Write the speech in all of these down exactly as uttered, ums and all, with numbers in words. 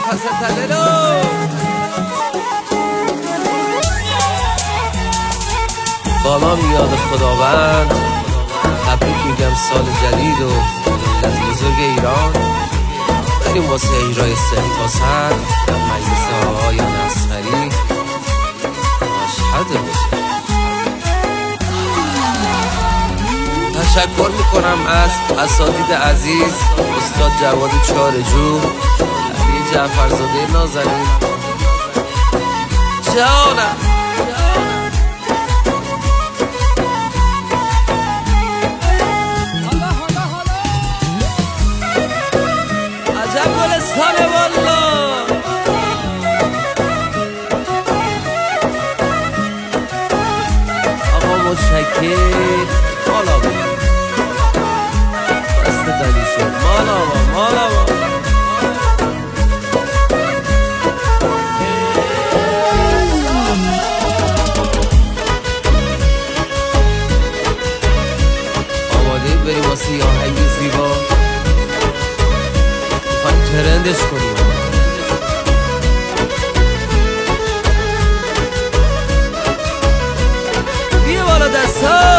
نفس تللو بالا میاد خداوند. تبریک میگم سال جدید و ملت بزرگ ایران. بریم واسه اجرای صفر تا صد در مجلس آقایان اصغری. مشهد باشه. تشکر میکنم از اساتید عزیز، استاد جواد چارجو، علی جعفرزاده نازنین جانم. عجب گلستانه والا. آقا متشکر. مالا با دست دلی شد. مالا با مالا با آماده بریم واسه یه آهنگ زیبا میخوایم ترندش کنیم. بیه بالا دست ها.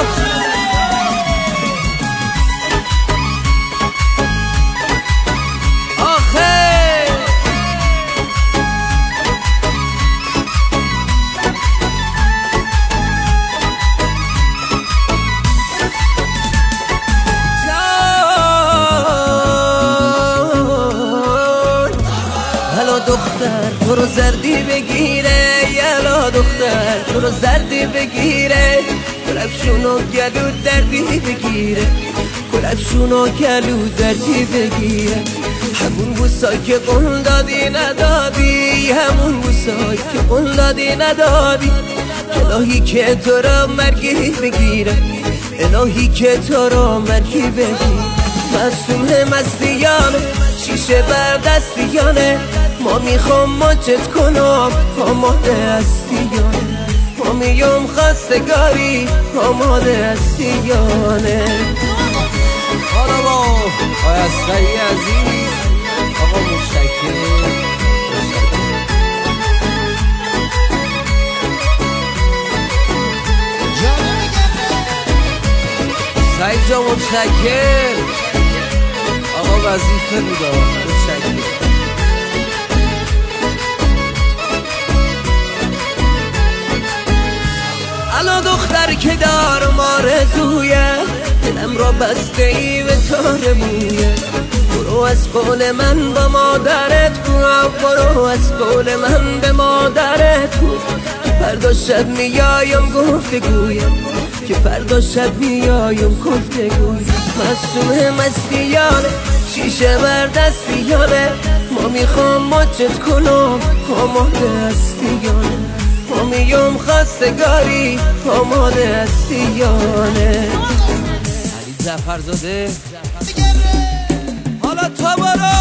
دختر تو رو زردی بگیره، یلا دختر تو رو زردی بگیره، کلفشونو گلو دردی بگیره، کلفشونو گلو دردی بگیره. همون بوسایی که قول دادی ندادی، همون بوسایی که قول دادی ندادی. الهی که تو رو مرگی بگیره، الهی که تو رو مرگی بگیره. معصومه مستیانه، شیشه بر دستیانه، ما میخوام ماچت کنم آماده هستیانه، ما میام خواستگاری آماده هستیانه. حالا با آقای اصغری عزیز، آقا متشکر. سعید جا متشکر. آقا وظیفه بودا متشکر. الان دختر که دارم آرزویه، دلم را بسته ای به تار مویه. برو از قول من با مادرت گو، برو از قول من به مادرت گو که فردا شب میایم گفتگویم، که فردا شب میایم گفتگویم. معصومه مستیانه، شیشه بر دستیانه، ما میخوام ماچت کنم آماده هستیانه، ما میام خواستگاری آماده هستیانه. علی جعفرزاده حالا تا برو.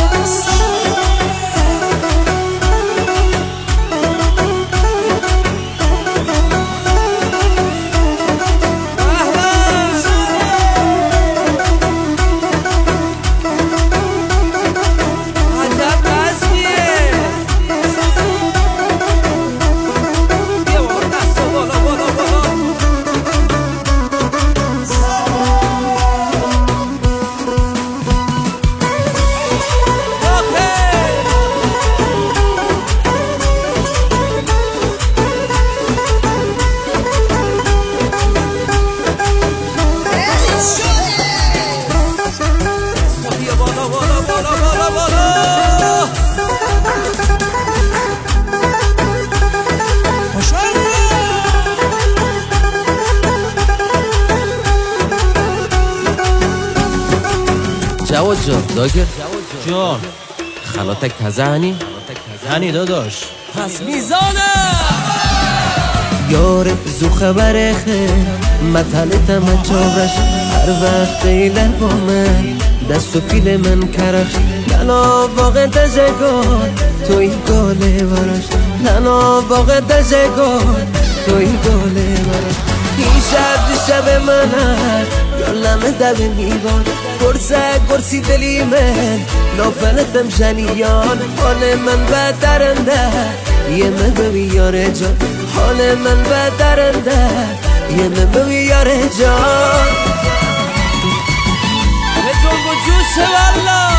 جواد جان داگر جان خلاتک تزهنی هنی داداش پس میزانه یار زو خبر خیر مطلتم چاورش هر وقت ایلر با من دست و پیل من کرش لنا واقع دزگار توی گاله ورش لنا واقع دزگار توی گاله ورش این شب شب من هست یالم دب میبان گرسه قرصی دلی من نافلتم جنیان حال من بدرنده یه من ببی یاره جان حال من بدرنده یه من ببی یاره جان به جنب و جوش والله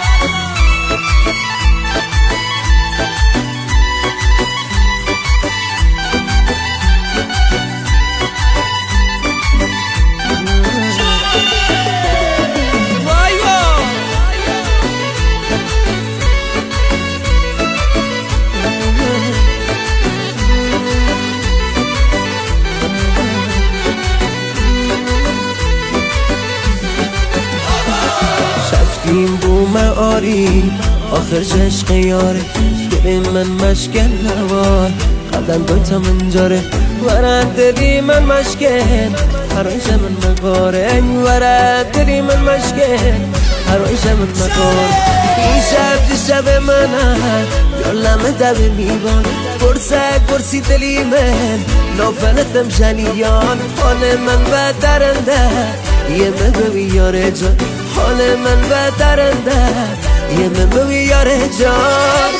این بوم آری آخر عشق یاره دل من مشکل نوار قدم دوتا منجاره ورد دلی من مشکل هرایش من مقاره ورد دلی من مشکل هرایش من مقاره این شب شب من یالم دب میبان برسه برسی دلی من نافلتم جنیان حال من بدرنده یه من ببی یاره جان حال من بدرنده یه من ببی یاره جان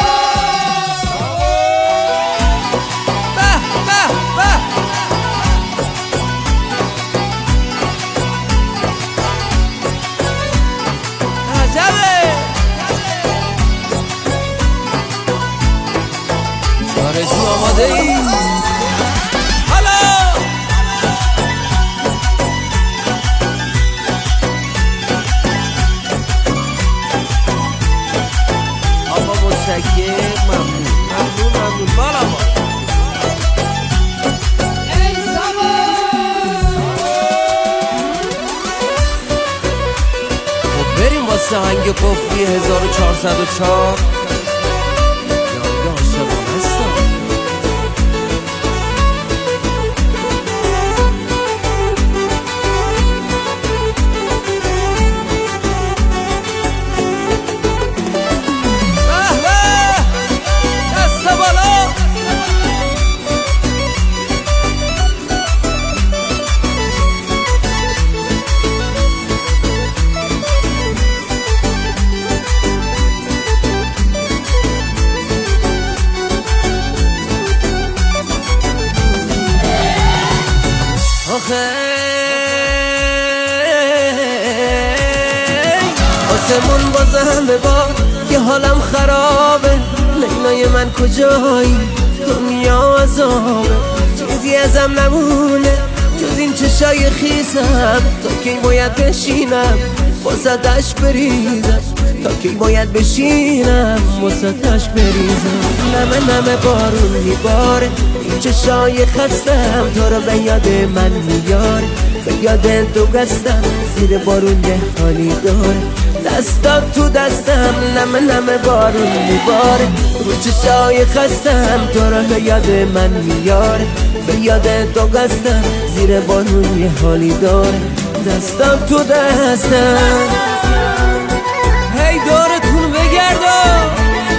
به به به عجبه چارشو آماده ای ممنون ممنون ممنون بالا ما خب بریم واسه هنگ قفلی هزار و چهارصد و چهار یا عاشقان هستم آسمون بازم به باد که حالم خرابه لیلای من کجایی دنیا عذابه چیزی ازم نمونه جز این چشای خیزم تا کی باید بشینم واسطش بریزم تا کی باید بشینم واسطش بریزم نمه نمه بارون میباره این چشای خستم تو رو به یاد من میاره به یاد تو گستم زیر بارون یه حالی داره دستم تو دستم نمه نمه بارون میباره رو چشای خستم تو رو به یاد من میاره به یاد تو گستم زیر بارون یه حالی داره دستم تو دستم هی دورتون بگردم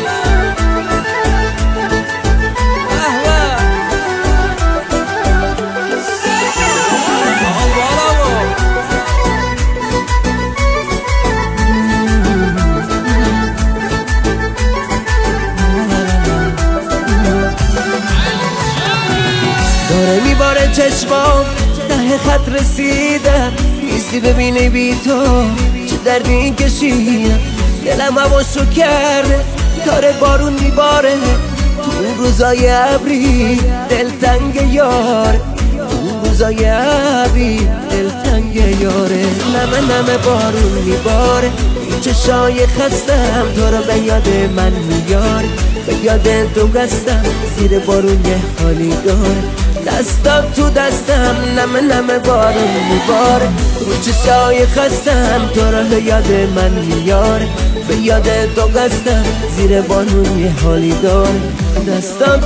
داره میباره چشمام ته خط رسیدم نیستی ببینی بی تو چه دردی کشیدم دلم هواشو کرده داره بارون میباره تو اون روزای ابری دلتنگ یاره تو اون روزای ابری دلتنگ یاره نمه نمه بارون میباره این چشای خستم تو رو به یاد من میاره به یاد تو گستم زیر بارون یه حالی داره دستم تو دستم نمه نمه بارون میباره رو چشای خستم تو رو به یاد من میاره به یاد تو گستم زیر بارون یه حالی داره دستم